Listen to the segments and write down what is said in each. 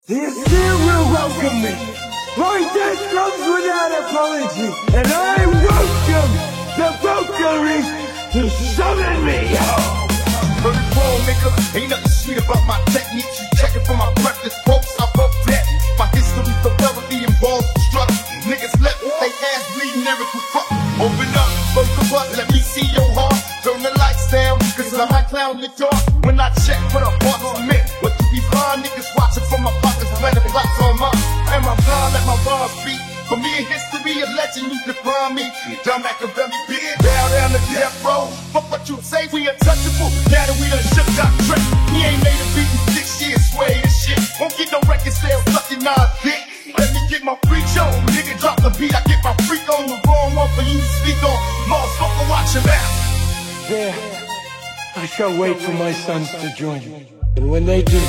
The still will welcome me. My death comes without apology, and I welcome the vocalist to summon me. Heard it wrong, nigga. Ain't nothing sweet about my technique. You checking for my breakfast quotes, I wrote that. My history thoroughly involves struggle. Niggas left with they ass bleeding, lyrical fuck. Open up, vocal up, let me see your heart. Turn the lights down, cause I might clown the dark. When I check for the heart's meant, but you be blind niggas watching from my pockets, planning plots on mine. Am I blind? Let my bars speak. For me in history, a legend, you define me. John Machiavelli, big bow down the death row. Fuck what you say, we untouchable. Now that we done shook Dr. Dre, he ain't made a beat in 6 years, sway and shit. Won't get no record sales, sucking Nas dick. Let me get my freak show. Nigga drop the beat, I get my freak on. The wrong one for you to speak on. Motherfucker, watch your mouth. There, I shall wait for my sons to join me. And when they do,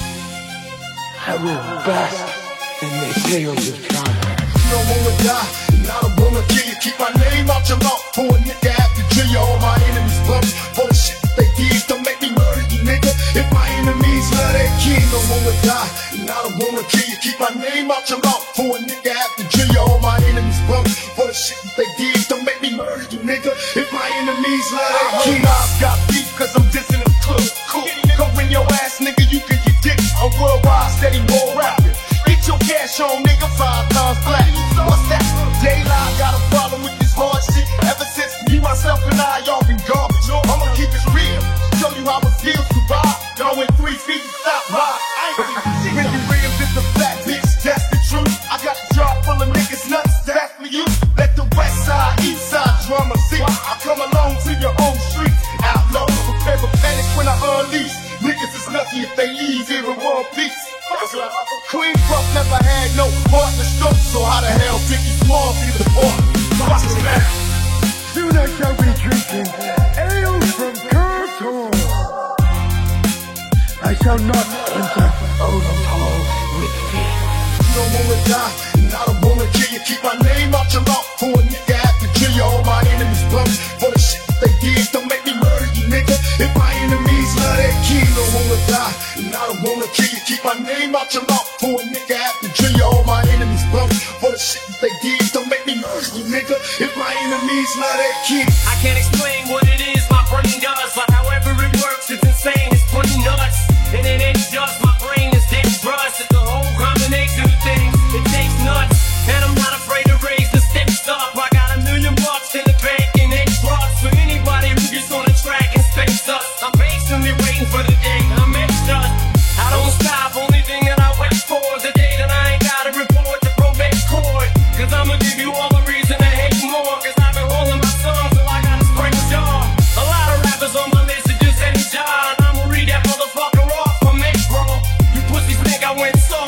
I will bask in their tales of triumph. You don't wanna die, and I don't wanna kill you. Keep my name out your mouth. For a nigga have to drill you. All my enemies bumps. For the shit that they did, don't make me murder you, nigga. If my enemies love their king, don't wanna die, and I don't wanna kill you. Keep my name out your mouth. For a nigga have to drill you. All my enemies bumps. For the shit that they did, don't make me murder you, nigga. If my enemies love their king, I've got beef, cause I'm dissing them club. Cool, go in your ass, nigga, you can get dick. I'm worldwide, steady more rapping. Get your cash on, nigga, 5 times black. What's that? Daylight got a problem with this hard shit. Ever since me, myself, and I, y'all been garbage. I'ma keep it real, show you how it feels to ride. Y'all went 3 feet and stop ride. When you real, this a fat bitch, that's the truth. I got a jar full of niggas nuts, that's for you. Let the west side, east side drama see. I come along to your own streets. Outlaw, prepare for panic when I unleash. Niggas is lucky if they leave here in one piece. Queen Puff never had no heart to stroke, so how the hell Biggie Smalls be the part? Watch this man. Soon I shall be drinking ale from Kurt's Hall. I shall not enter Odin's Hall with fear. You don't wanna die, and I don't wanna kill you. Keep my name out your mouth. For a nigga have to kill you. All my enemies bumps. For the shit they did, don't make me murder you, nigga. If my enemies love their king, don't wanna die, and I don't wanna kill you. Keep my name out your mouth. For a nigga have to drill you. All my enemies bumps. For the shit they did, don't make me murder you, nigga. If my enemies love their king. I can't explain what it is my brain does, but however it works, it's insane, it's pretty nuts. And it ain't just my brain, it's dangerous. It's a whole combination of things, it takes nuts. And I'm not afraid to raise the stakes up. I got $1 million in the bank and they trust for anybody who gets on the track and space us. I'm patiently waiting for the day I'm extra. I don't stop, only thing that I wait for is the day that I ain't gotta report to probate court. Cause I'ma give you all the reason to hate more. Cause I've been holding my song till I gotta spring a jaw. A lot of rappers on my list are just any job. I'ma read that motherfucker off for me, bro. You pussies think I went so